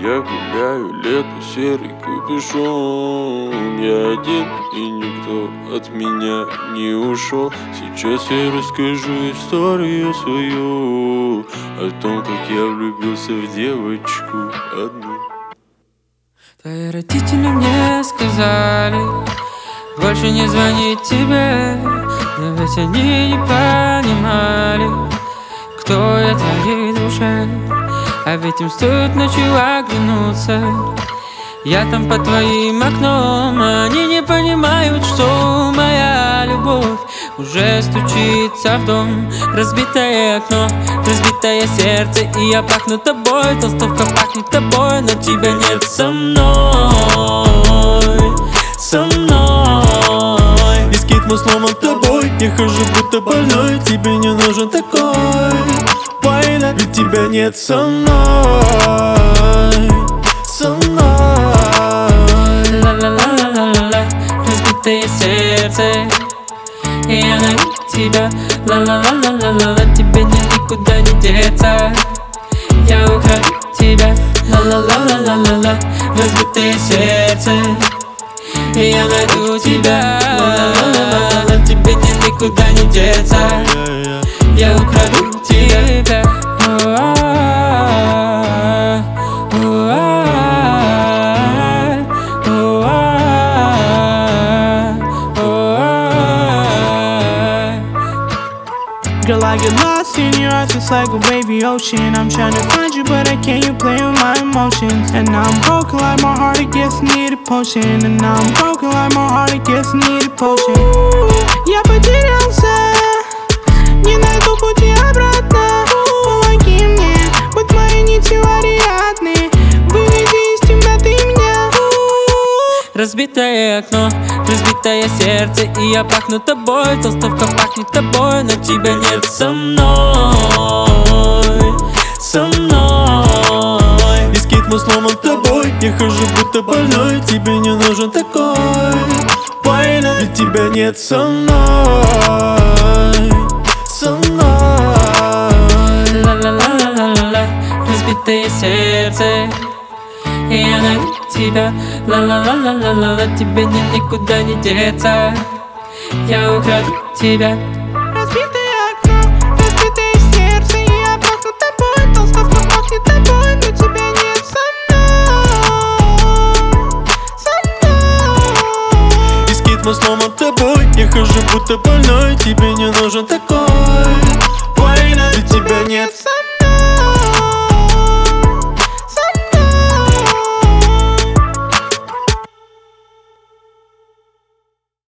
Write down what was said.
Я гуляю, лето, серый капюшон. Я один, и никто от меня не ушел. Сейчас я расскажу историю свою о том, как я влюбился в девочку одну. Твои родители мне сказали больше не звонить тебе, но ведь они не понимали, кто я твоей душе. А ведь им стоит ночью оглянуться, я там под твоим окном. Они не понимают, что моя любовь уже стучится в дом. Разбитое окно, разбитое сердце, и я пахну тобой. Толстовка пахнет тобой, но тебя нет со мной, со мной. Бискит мой сломан тобой, я хожу будто больной. Тебе не нужен такой война, ведь тебя нет со мной, со мной. Ла-ла-ла-ла-ла-ла, разбитое сердце, и я найду тебя. Ла-ла-ла-ла-ла-ла, тебе никуда не деться. Я украду тебя. Ла-ла-ла-ла-ла-ла, разбитое сердце, и я найду тебя. Ла-ла-ла-ла-ла, тебе никуда не деться. Я украду тебя. Girl, I get lost in your eyes, it's like a wavy ocean. I'm trying to find you, but I can't, you playing with my emotions. And now I'm broken like my heart, it gets needed potion. And now I'm broken like my heart, it gets needed potion. Я потерялся, не найду пути обратно. Помоги мне, будь моей нитью Ариадны. Выведи из темноты меня. Разбитое окно, разбитое сердце, и я пахну тобой. Толстовка пахнет тобой, но тебя нет со мной, со мной. Бискит мой сломан тобой, я хожу будто больной. Тебе не нужен такой война, ведь тебя нет со мной, со мной. Ла-ла-ла-ла-ла-ла, разбитое сердце, и я найду тебя. Ла-ла-ла-ла-ла-ла, тебе никуда не деться. Я украду тебя. Разбитое окно, разбитое сердце, и я пахну тобой. Толстовка пахнет тобой, но тебя нет со мной, со мной. Бискит мой сломан тобой, я хожу будто больной. Тебе не нужен такой война, ведь тебя нет со